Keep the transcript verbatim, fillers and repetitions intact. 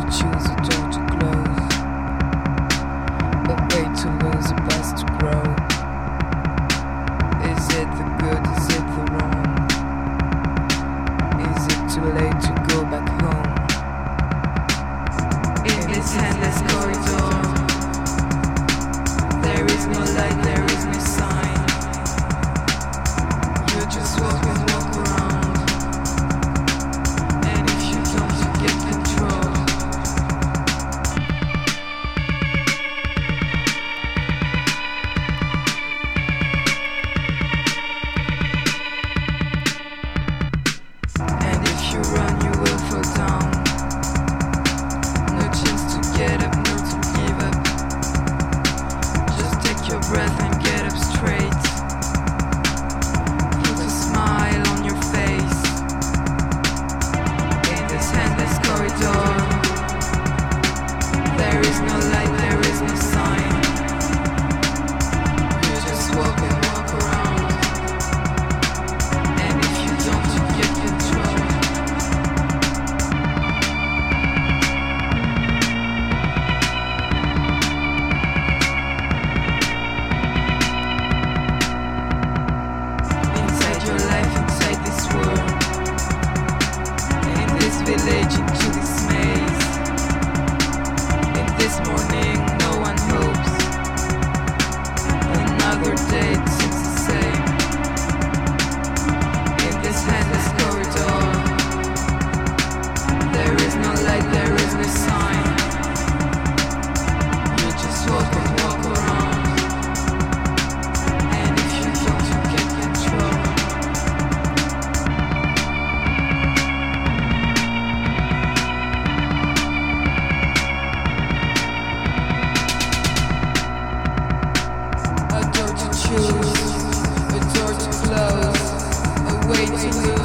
choose, a door to close, a way to lose, a path to grow. Is it the good, is it the wrong? Is it too late to go back home? In this endless corridor, there is no light, there is no sign. You just walk and walk around, and if you don't, you get control. And if you run, you will fall down. No chance to get up, no to give up. Just take your breath and get up straight. Put a smile on your face. In this endless corridor, there is no light, there is no sign. You just walk and walk around, and if you don't, you get control. Inside your life, inside this world, in this village, into this maze. In this morning, no one hopes. Another day, it seems the same. In this endless corridor, there is no light, there is no sign. You just walk and walk around, and if you don't, you get control. A door to choose, a door to close, a way to lose.